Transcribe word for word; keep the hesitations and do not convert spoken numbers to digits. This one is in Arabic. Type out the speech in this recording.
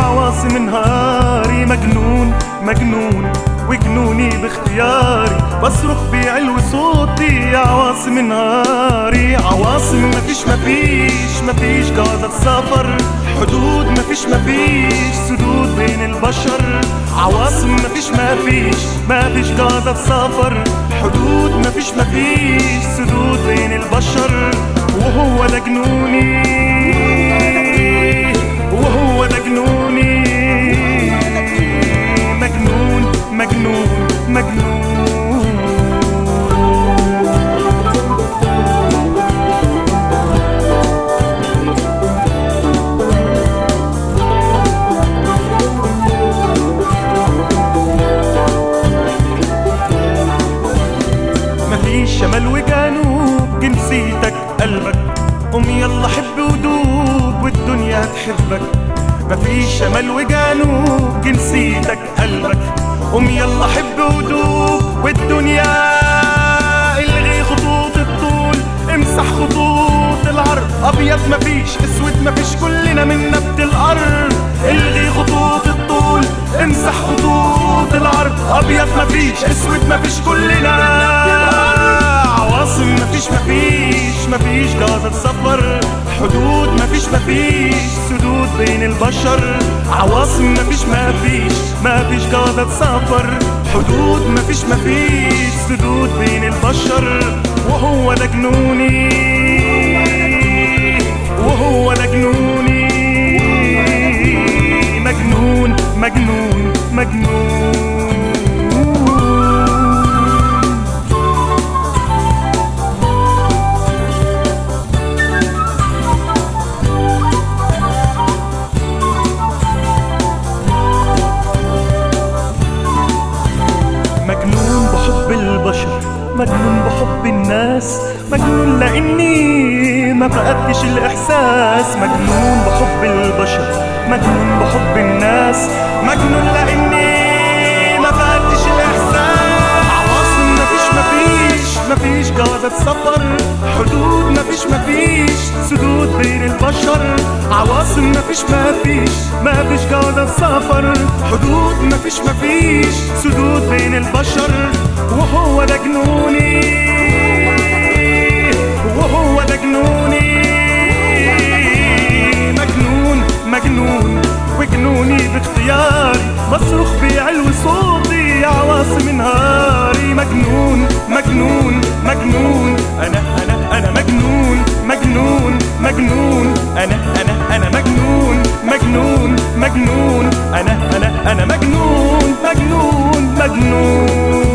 عواصم نهاري. مجنون مجنون وجنوني باختياري، بصرخ بعلو صوتي عواصم نهاري. عواصم مفيش مفيش مفيش قاعدة سفر، حدود مفيش مفيش سدود بين البشر. عواصم مفيش مفيش مفيش قاعدة سفر، حدود مفيش مفيش سدود بين البشر. وهو ده جنوني وهو ده جنوني. مجنون مجنون مجنون. مفيش شمال وجنوب، جنسيتك قلبك. قوم يلا حب ودوب والدنيا هتحبك. مفيش شمال وجنوب، جنسيتك قلبك. قوم يلا حب ودوب والدنيا. الغي خطوط الطول، امسح خطوط العرض. ابيض مفيش اسود مفيش، كلنا من نبت الارض. الغي خطوط الطول، امسح خطوط العرض. ابيض مفيش اسود مفيش، كلنا عواصم مفيش مفيش مفيش جازة سفر، حدود مفيش مفيش سدود بين البشر. عواصم مفيش مفيش مفيش جازة سفر، حدود مفيش مفيش سدود بين البشر. وهو ده جنوني وهو ده جنوني. مجنون مجنون مجنون. مجنون بحب البشر، مجنون بحب الناس. مجنون لاني ما فقدتش الاحساس. مجنون بحب البشر، مجنون بحب الناس. مجنون لاني ما فقدتش الاحساس. عواصم مفيش مفيش مفيش قاعدة سفر، حدود مفيش مفيش سدود بين البشر. عواصم مفيش مفيش مفيش قاعدة سفر، حدود مفيش مفيش سدود بين البشر. وهو ده جنوني وهو ده جنوني. مجنون مجنون وجنوني باختياري، بصرخ بعلو صوتي عواصم نهاري. مجنون مجنون مجنون. انا انا انا مجنون مجنون مجنون. انا انا انا مجنون مجنون مجنون. انا انا انا مجنون مجنون مجنون.